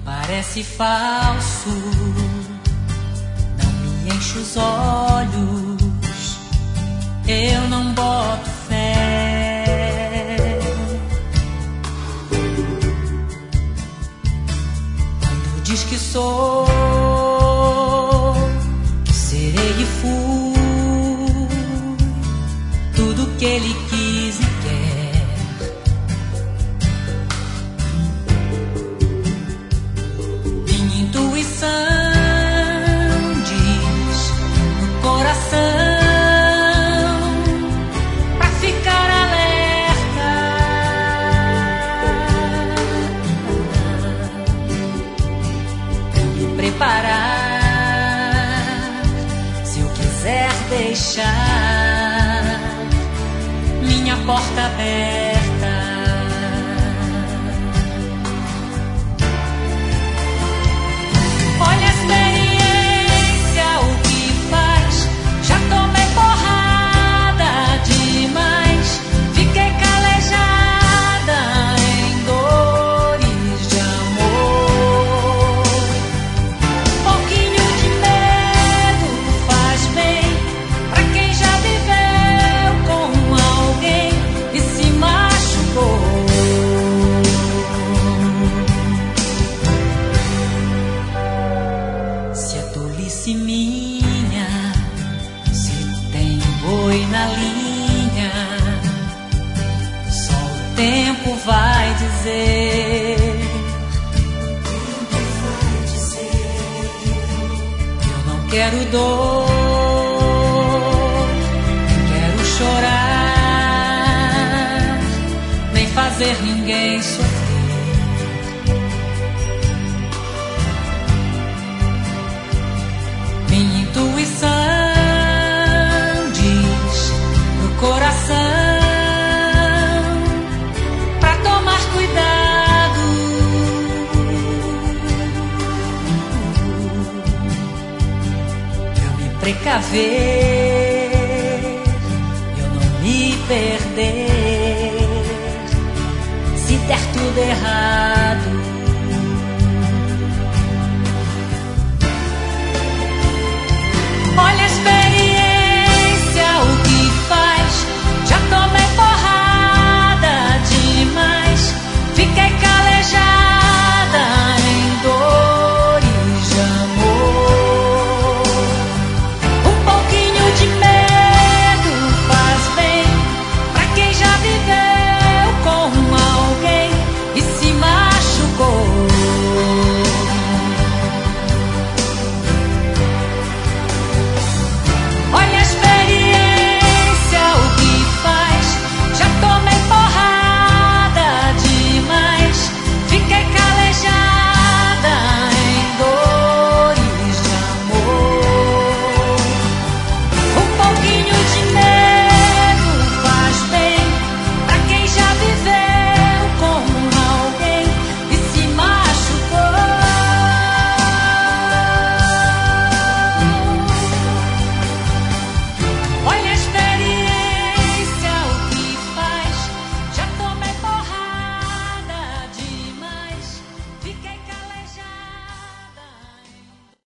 Parece falso, não me enche os olhos, eu não boto fé. Quando diz que sou, que serei e fui tudo que ele quis e quer. Intuição diz no coração pra ficar alerta, pra me preparar se eu quiser deixar minha porta aberta. Olha a experiência, o que faz. Já tomei porrada demais, fiquei calejada em dores de amor. Pouquinho de medo faz bem pra quem já viveu com alguém e se machucou. Se é tolice minha, se tem boi na linha, só o tempo vai dizer. Eu não quero dor, nem quero chorar, nem fazer ninguém sofrer. Minha intuição diz no coração pra tomar cuidado, pra me precaver, eu não me perder se der tudo errado.